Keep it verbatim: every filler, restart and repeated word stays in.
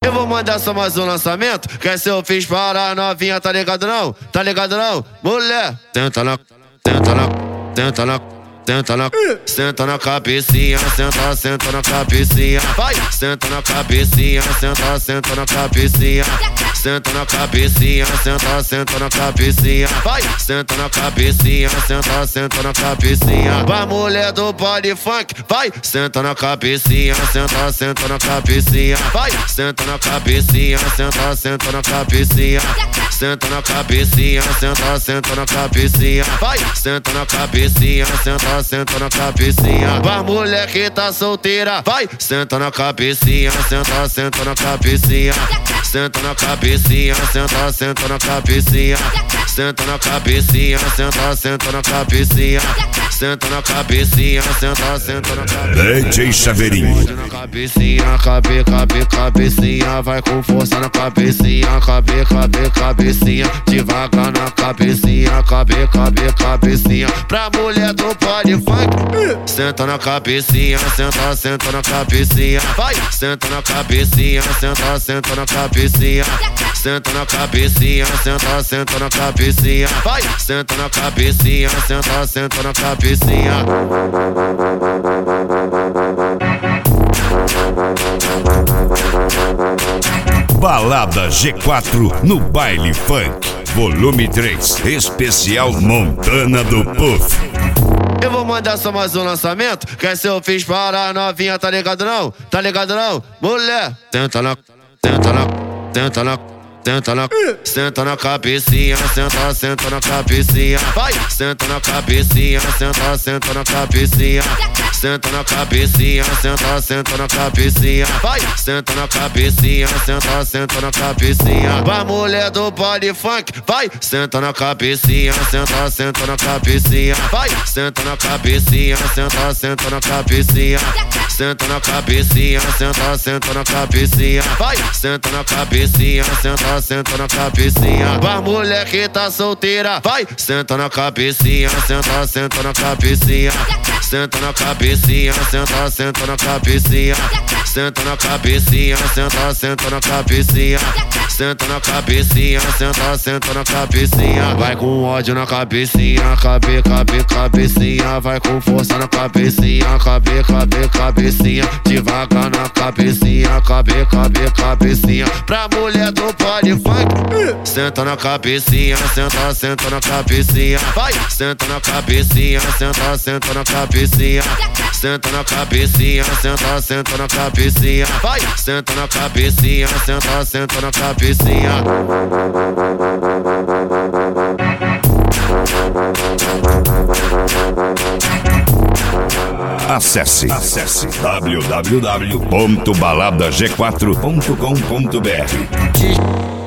Eu vou mandar só mais um lançamento, que esse eu fiz para a novinha, tá ligado não? Tá ligado não? Mulher, tenta na, tenta na, tenta na, tenta na, senta na cabecinha, senta, senta na cabecinha, vai, senta na cabecinha, senta, senta na cabecinha, senta na cabecinha, senta, senta na cabecinha, vai, senta na cabecinha, senta, senta na cabecinha, vai mulher do baile funk, vai, senta na cabecinha, senta, senta na cabecinha, vai, senta na cabecinha, senta, senta na cabecinha, senta na cabecinha, senta, senta na cabecinha, vai, senta na cabecinha, senta, senta na cabecinha, vai mulher que tá solteira, vai, senta na cabecinha, senta, senta na cabecinha, senta na cabecinha, senta, senta na cabecinha, senta na cabecinha, senta, senta na cabecinha, senta na cabecinha, senta, senta na cabecinha. D J Chaveirinho. Na cabecinha, cabe, cabe, cabecinha, vai com força na cabecinha, cabe, cabe, cabecinha, devagar na cabecinha, cabe, cabe, cabecinha, pra mulher do baile funk, senta na cabecinha, senta, senta na cabecinha, vai, senta na cabecinha, senta, senta na cabecinha, senta na cabecinha, senta, senta na cabecinha, vai, senta na cabecinha, senta, senta na cabecinha. Balada G quatro no Baile Funk, volume três, especial Montana do Puff. Eu vou mandar só mais um lançamento, que esse eu fiz para a novinha, tá ligado não? Tá ligado não? Mulher, tenta na, tenta na, tenta na, tenta na, senta na cabecinha, senta, senta na cabecinha, vai, senta na cabecinha, senta, senta na cabecinha, senta na cabecinha, senta, senta na cabecinha, vai, senta na cabecinha, senta, senta na cabecinha, vai mulher do baile funk, vai, senta na cabecinha, senta, senta na cabecinha, vai, senta na cabecinha, senta, senta na cabecinha, senta na cabecinha, senta, senta na cabecinha, vai, senta na cabecinha, senta, senta na cabecinha, vai mulher que tá solteira, vai, senta na cabecinha, senta, senta na cabecinha, senta na cabecinha, senta, senta na cabecinha, senta na cabecinha, senta, senta na cabecinha, senta na cabecinha, senta, senta na cabecinha, vai com ódio na cabecinha, cabe, cabe, cabecinha, vai com força na cabecinha, cabe, cabe, cabecinha, devagar na cabecinha, cabe, cabe, cabecinha, pra mulher do baile funk, senta na cabecinha, senta, senta na cabecinha, vai, senta na cabecinha, senta, senta na cabecinha, senta na cabecinha, senta, senta na cabecinha, vai, senta na cabecinha, senta, senta na cabecinha. Acesse, acesse w w w ponto balada g quatro ponto com ponto b r.